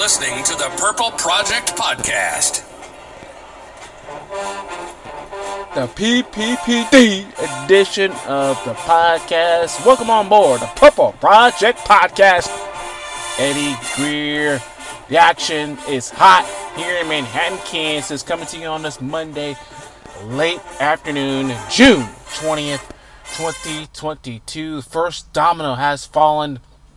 listening to the Purple Project Podcast. The PPPD edition of the podcast. Welcome on board the Purple Project Podcast. Eddie Greer. The action is hot here in Manhattan, Kansas. Coming to you on this Monday, late afternoon, June 20th, 2022. First domino has fallen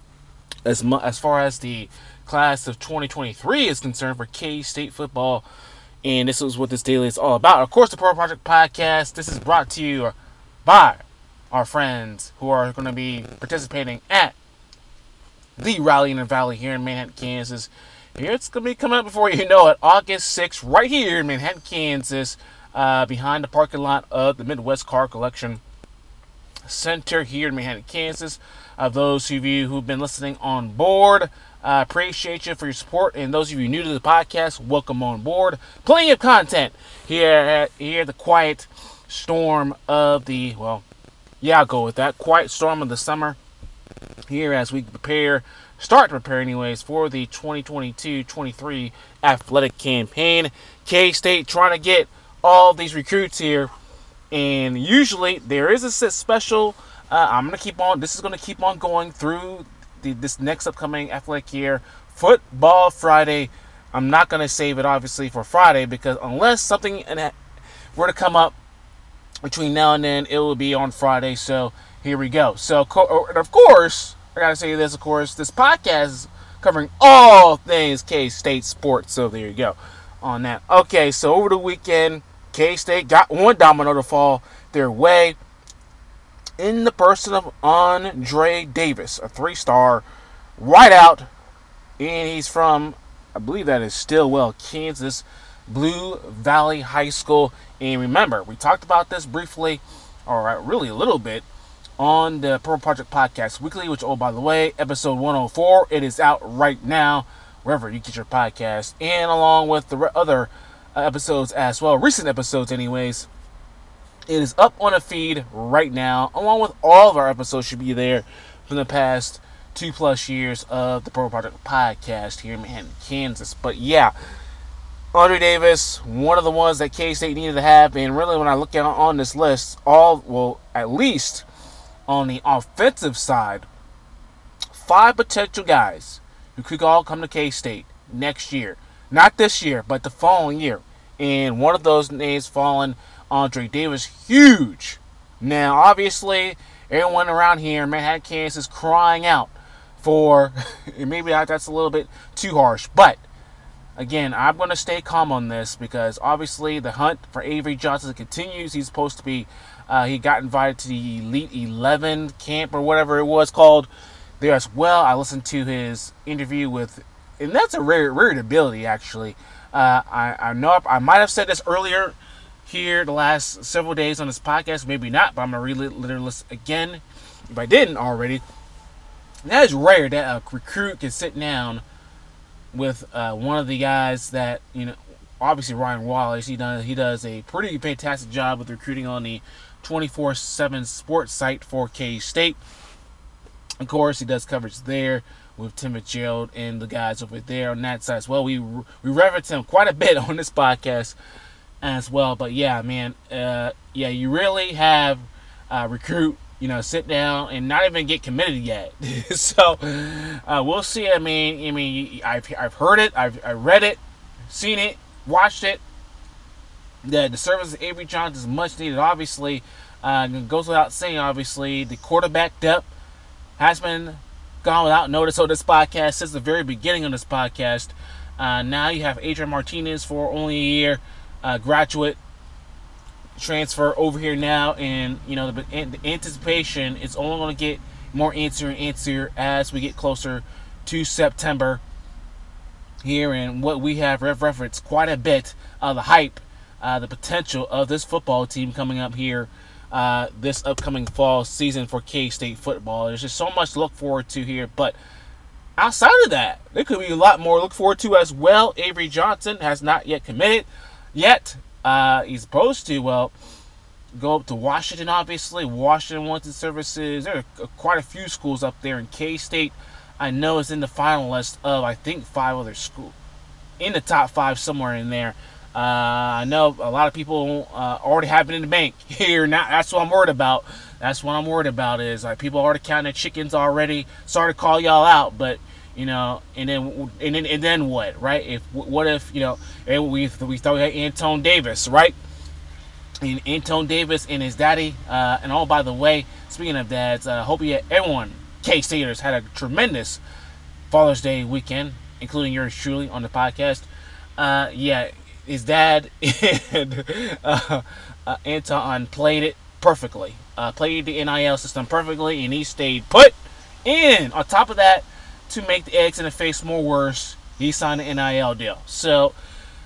as far as the class of 2023 is concerned for K-State football. And this is what this daily is all about. Of course, the Purple Project Podcast. This is brought to you by our friends who are going to be participating at the Rally in the Valley here in Manhattan, Kansas. Here it's going to be coming up before you know it. August 6th, right here in Manhattan, Kansas, behind the parking lot of the Midwest Car Collection Center here in Manhattan, Kansas. Those of you who've been listening on board, appreciate you for your support. And those of you new to the podcast, welcome on board. Plenty of content here. The quiet storm of the, I'll go with that. Quiet storm of the summer here as we start to prepare anyways, for the 2022-23 athletic campaign. K-State trying to get all these recruits here. And usually there is a special. This is going to keep on going through this next upcoming athletic year. Football Friday. I'm not going to save it, obviously, for Friday, because unless something were to come up between now and then, it will be on Friday. So here we go. So, of course, I got to say this, of course, this podcast is covering all things K-State sports. So there you go on that. Okay, so over the weekend, K-State got one domino to fall their way in the person of Andre Davis, a 3-star wideout, and he's from, I believe that is Stillwell, Kansas, Blue Valley High School. And remember, we talked about this briefly, or really a little bit, on the Purple Project Podcast Weekly, which, oh, by the way, episode 104, it is out right now, wherever you get your podcast, and along with the other episodes as well, recent episodes anyways. It is up on a feed right now, along with all of our episodes should be there from the past 2+ years of the Purple Project Podcast here in Manhattan, Kansas. But yeah, Andre Davis, one of the ones that K-State needed to have, and really when I look at on this list, at least on the offensive side, 5 potential guys who could all come to K-State next year. Not this year, but the following year. And one of those names fallen, Andre Davis, huge. Now, obviously, everyone around here in Manhattan, Kansas, is crying out for, maybe that's a little bit too harsh, but again, I'm going to stay calm on this because obviously the hunt for Avery Johnson continues. He's supposed to be, he got invited to the Elite 11 camp or whatever it was called there as well. I listened to his interview with, and that's a rare ability actually. I know I might have said this earlier here the last several days on this podcast, maybe not, but I'm going to read this again if I didn't already. That is rare that a recruit can sit down with one of the guys that, obviously Ryan Wallace, he does a pretty fantastic job with recruiting on the 24/7 sports site for K-State. Of course, he does coverage there with Tim Fitzgerald and the guys over there on that side as well. We reference him quite a bit on this podcast as well. But yeah, man, you really have recruit, sit down and not even get committed yet. So we'll see. I mean, I've heard it, I've read it, seen it, watched it. The service of Avery Johnson is much needed. Obviously, it goes without saying. Obviously, the quarterback depth has been gone without notice on this podcast since the very beginning of this podcast. Now you have Adrian Martinez for only a year, graduate transfer over here now, and the anticipation is only going to get more answer as we get closer to September here, and what we have referenced quite a bit of the hype, the potential of this football team coming up here this upcoming fall season for K-State football. There's just so much to look forward to here, but outside of that, there could be a lot more to look forward to as well. Avery Johnson has not yet committed yet. He's supposed to, go up to Washington, obviously. Washington wants his services. There are quite a few schools up there in K-State. I know is in the finalist of, I think, 5 other schools. In the top 5, somewhere in there. I know a lot of people already have it in the bank here. Now, that's what I'm worried about. That's what I'm worried about is like people already counting their chickens already. Sorry to call y'all out, but and then what, right? What if we thought we had Anton Davis, right? And Anton Davis and his daddy. And oh, by the way, speaking of dads, hope everyone K-Staters had a tremendous Father's Day weekend, including yours truly on the podcast. His dad and Anton played it perfectly. Played the NIL system perfectly, and he stayed put. And on top of that, to make the eggs in the face more worse, he signed an NIL deal. So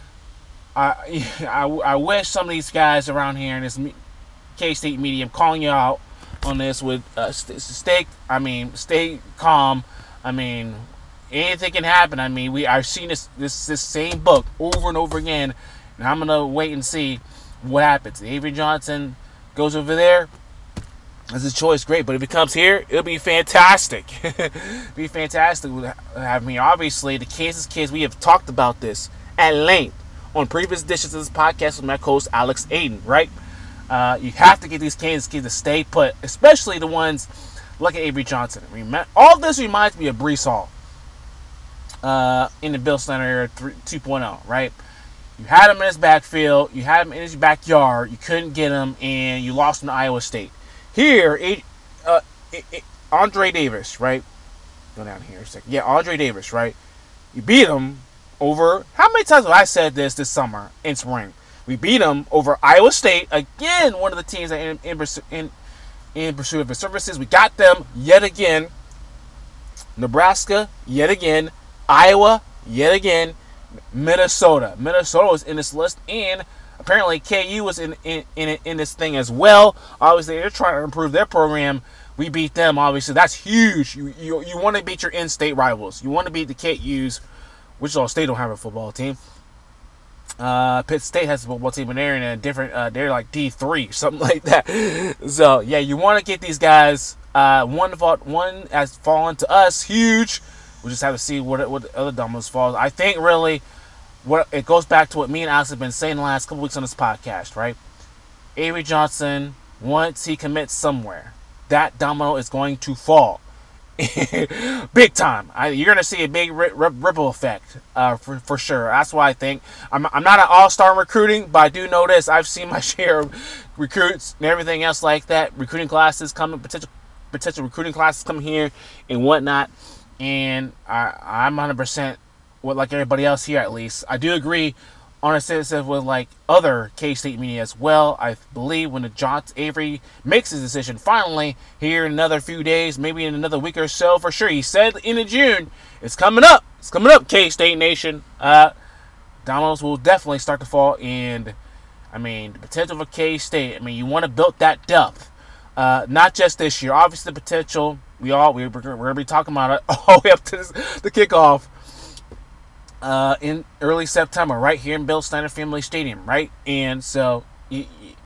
I wish some of these guys around here in this K-State media, I'm calling you out on this, would stay calm. I mean, anything can happen. I mean, I've seen this same book over and over again, and I'm gonna wait and see what happens. Avery Johnson goes over there. That's his choice, great. But if it comes here, it'll be fantastic. Be fantastic. I mean, obviously, the Kansas kids, we have talked about this at length on previous editions of this podcast with my co-host Alex Aiden, right? You have to get these Kansas kids to stay put, especially the ones like Avery Johnson. All this reminds me of Breece Hall in the Bill Snyder era 2.0, right? You had him in his backfield, you had him in his backyard, you couldn't get him, and you lost him to Iowa State. Here, Andre Davis, right? Go down here a second. Yeah, Andre Davis, right? You beat him over. How many times have I said this summer in spring? We beat him over Iowa State, again, one of the teams that in pursuit of his services. We got them yet again. Nebraska, yet again. Iowa, yet again. Minnesota was in this list, and apparently KU was in this thing as well. Obviously, they're trying to improve their program. We beat them. Obviously, that's huge. You want to beat your in-state rivals. You want to beat the KU's. Wichita State don't have a football team. Pitt State has a football team, and they're in a different. They're like D3, something like that. So yeah, you want to get these guys. One has fallen to us, huge. We just have to see what the other dominoes falls. I think really, what it goes back to what me and Alex have been saying the last couple weeks on this podcast, right? Avery Johnson, once he commits somewhere, that domino is going to fall. Big time. You're going to see a big ripple effect for sure. That's why I think I'm not an all-star in recruiting, but I do know this. I've seen my share of recruits and everything else like that. Recruiting classes coming, potential recruiting classes coming here and whatnot. And I'm 100% like everybody else here, at least. I do agree on a sense with like other K-State media as well. I believe when Avery makes his decision finally here in another few days, maybe in another week or so for sure. He said in June, it's coming up. It's coming up, K-State Nation. Dominoes will definitely start to fall, and I mean the potential for K-State. I mean, you want to build that depth, not just this year. Obviously, the potential. We're gonna be talking about it all the way up to the kickoff. In early September, right here in Bill Snyder Family Stadium, right? And so, you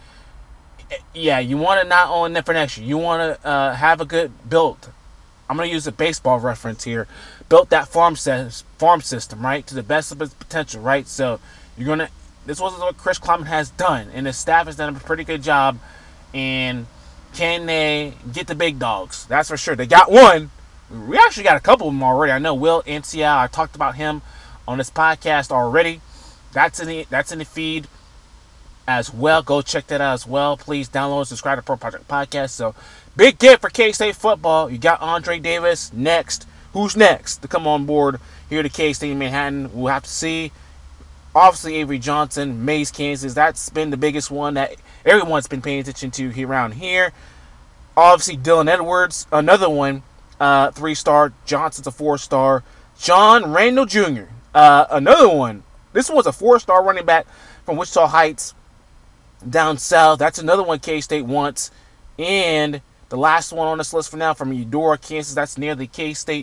want to not own it for next year. You want to have a good build. I'm going to use a baseball reference here. Built that farm system, right, to the best of its potential, right? So, this was what Chris Klieman has done, and his staff has done a pretty good job. And can they get the big dogs? That's for sure. They got one. We actually got a couple of them already. I know Will Ancia, I talked about him on this podcast already. That's in the feed as well. Go check that out as well. Please download and subscribe to Pro Project Podcast. So, big get for K-State football. You got Andre Davis next. Who's next to come on board here to K-State in Manhattan? We'll have to see. Obviously, Avery Johnson, Mays, Kansas. That's been the biggest one that everyone's been paying attention to around here. Obviously, Dylan Edwards, another one, 3-star. Johnson's a 4-star. John Randall Jr., another one. This one's a 4-star running back from Wichita Heights down south. That's another one K-State wants. And the last one on this list for now from Eudora, Kansas. That's near the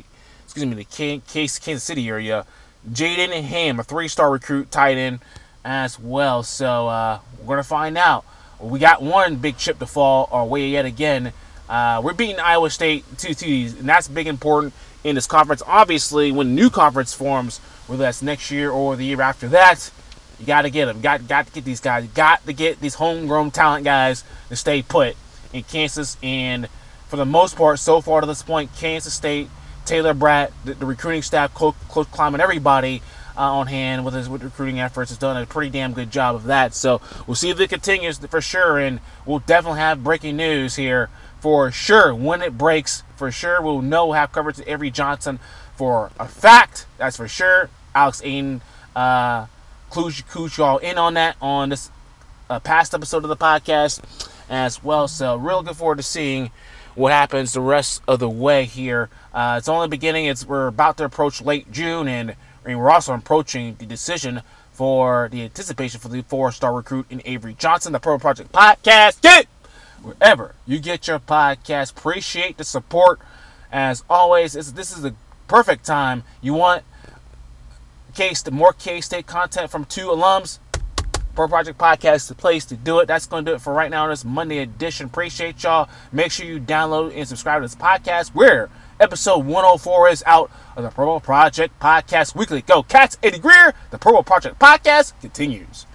Kansas City area. Jaden Ham, a 3-star recruit, tight end as well. So we're going to find out. We got one big chip to fall our way yet again. We're beating Iowa State 2-2, and that's big important. in this conference. Obviously, when new conference forms, whether that's next year or the year after that, you got to get them. Got to get these guys. You got to get these homegrown talent guys to stay put in Kansas. And for the most part, so far to this point, Kansas State, Taylor Bratt, the recruiting staff, Coach Kleiman, everybody on hand with recruiting efforts has done a pretty damn good job of that. So we'll see if it continues for sure, and we'll definitely have breaking news here for sure. When it breaks, for sure, we'll know, have coverage of Avery Johnson for a fact. That's for sure. Alex Aiden, clues y'all in on that on this past episode of the podcast as well. So real looking forward to seeing what happens the rest of the way here. It's only the beginning. We're about to approach late June, and we're also approaching the decision for the anticipation for the 4-star recruit in Avery Johnson. The Purple Project Podcast. Get wherever you get your podcast. Appreciate the support as always. This is the perfect time. You want more K-State content from 2 alums? Purple Project Podcast is the place to do it. That's going to do it for right now on this Monday edition. Appreciate y'all. Make sure you download and subscribe to this podcast, where episode 104 is out of the Purple Project Podcast Weekly. Go Cats. Eddie Greer. The Purple Project Podcast continues.